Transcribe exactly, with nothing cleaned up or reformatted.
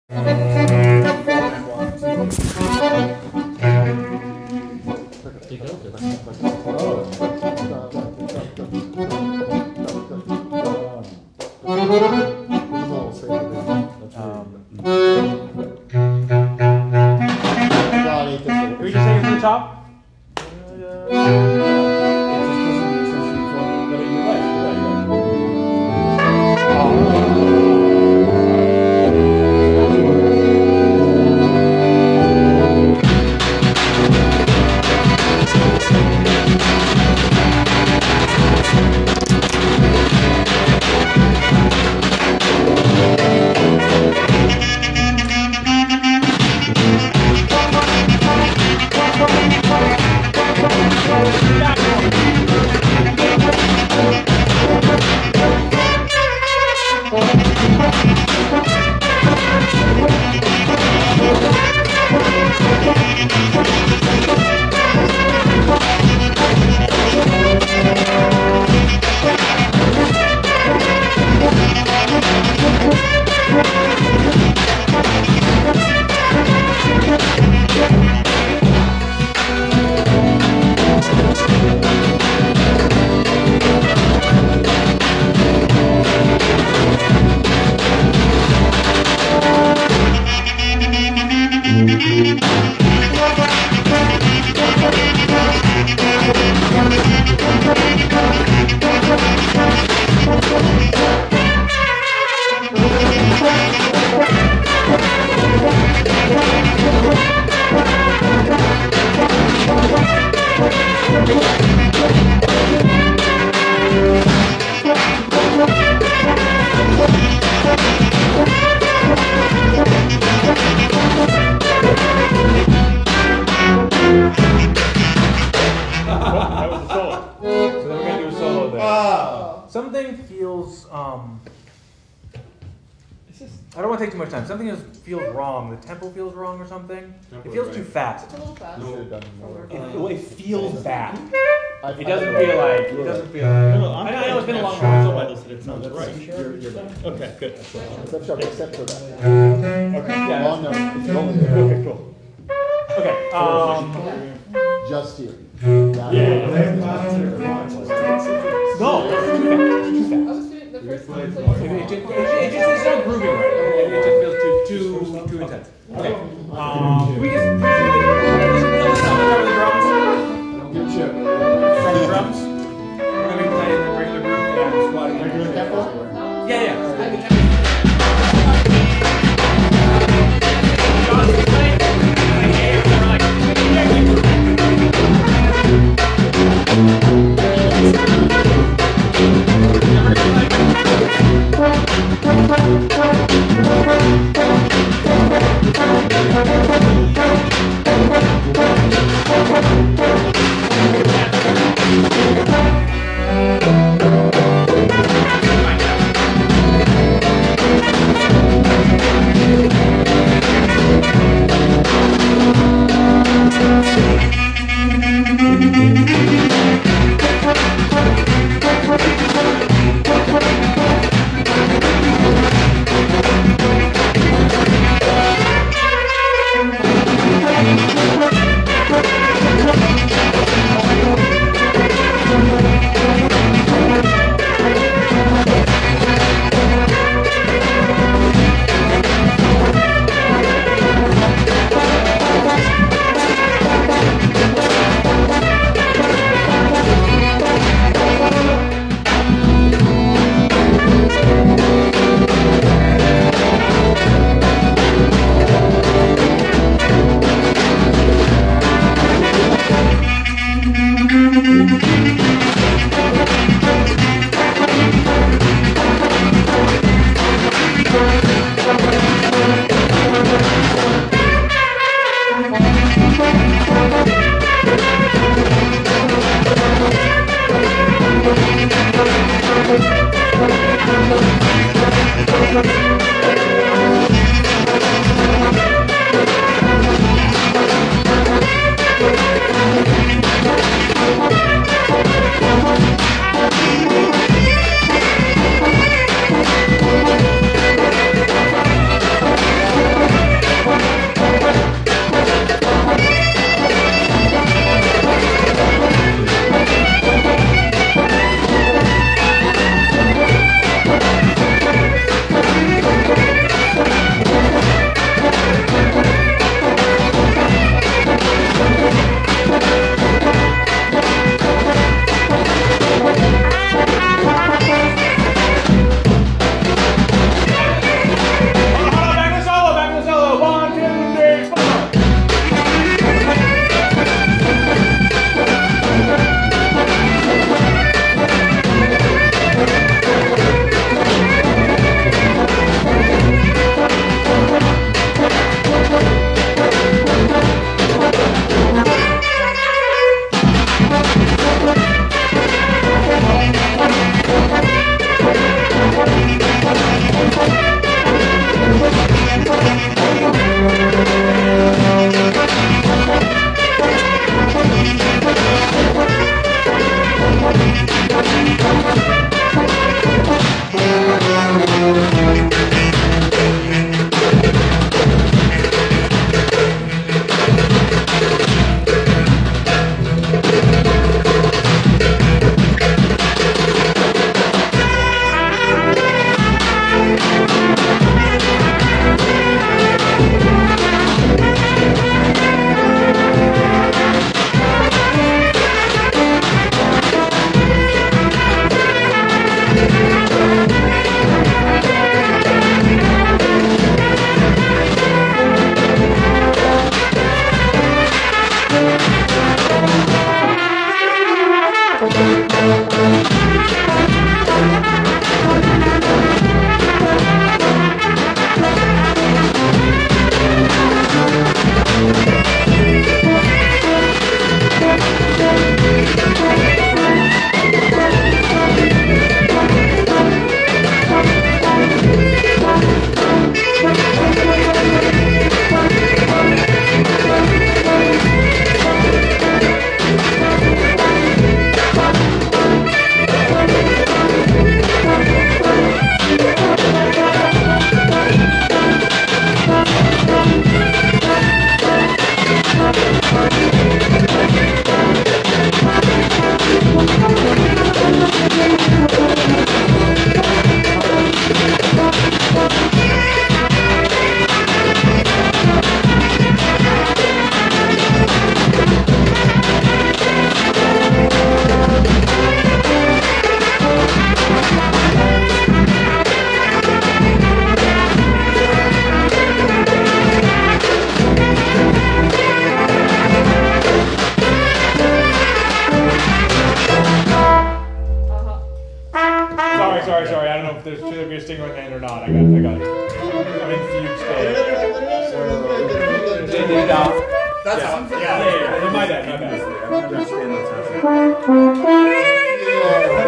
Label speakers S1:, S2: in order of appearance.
S1: Can we just take it from the top? Something feels, um, I don't want to take too much time. Something is, feels wrong. The tempo feels wrong or something. It feels too fast.
S2: It's a little fast.
S1: It, well, it feels bad.
S3: I've-
S1: It doesn't
S3: I've-
S1: feel like, it doesn't feel like.
S4: No, no, I'm
S1: I know, I
S4: fine
S1: know it's been a
S4: with
S1: long
S4: that.
S1: time.
S4: Somebody said it sounds
S3: That's-
S4: right.
S3: You're, you're right.
S4: Okay, good.
S3: Except, for- except for that.
S1: Okay, yeah.
S3: Long note, it's going there.
S4: Okay, cool.
S1: Okay, um,
S3: Just here.
S4: Yeah.
S1: no, it's too fast. It's too
S2: I
S1: fast.
S2: was doing the first one.
S1: It, it, just, it, it just it's not grooving right. It, it just feels too too too intense. Okay. Um, can we just start with the drums?
S3: Good chip.
S1: Start with the drums. We're gonna be playing the regular groove and squatting.
S3: Regular tempo?
S1: Yeah, yeah. Thank you. there's should there be a stinger at the end or not. I got, I got it. I'm in fugue state.
S2: That's
S1: yeah.
S2: unfair.
S1: Yeah, yeah, yeah. My bad, my bad.
S2: I don't understand what's happening.
S3: Yeah.